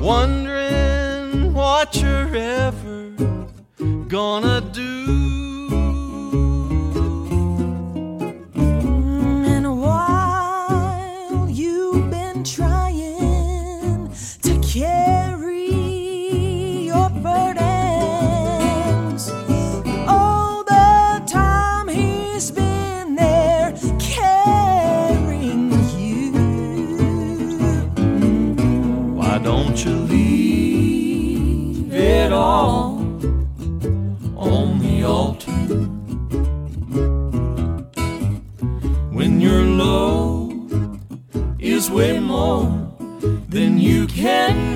wondering what you're ever gonna do. And while you've been trying to carry your burdens, all the time he's been there carrying you. Why don't you leave it all